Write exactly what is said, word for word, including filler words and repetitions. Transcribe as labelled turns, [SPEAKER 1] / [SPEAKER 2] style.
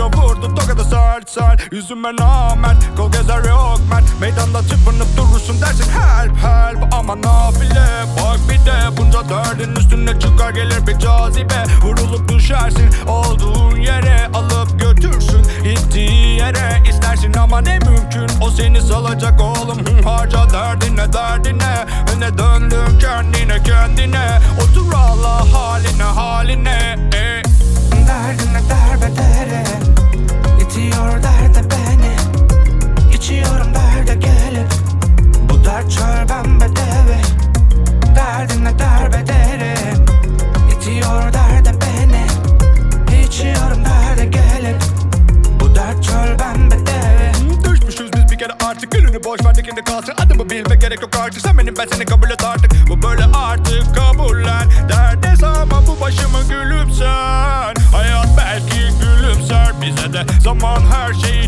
[SPEAKER 1] vurunca vurdu tokadı sert sert. Yüzüme namert, kol gezer yok mert. Meydanda çırpınıp durursun dersin help help. Ama nafile bak bir de bunca derdin üstüne çıkar gelir bir cazibe. Vurulup düşersin olduğun yere, alıp götürsün gittiği yere. İstersin ama ne mümkün, o seni salacak oğlum. Hı, harca derdine derdine, öne döndün kendine kendine. Otur Allah haline haline e.
[SPEAKER 2] Derdine derbedere, itiyor derde beni. İçiyorum derde gelip, bu dert çöl ben bedeve. Derdine derbedere, itiyor derde beni. İçiyorum derde gelip, bu dert çöl ben bedeve.
[SPEAKER 1] Düşmüşüz biz bir kere artık, gülünü boş ver dikinde kalsın. Adımı bilme gerek yok artık, sen benim ben seni kabul et artık. Bu böyle artık kabullen, derdest ama bu başımı gülümser. Hayat belki gülümser, bize de zaman her şeyi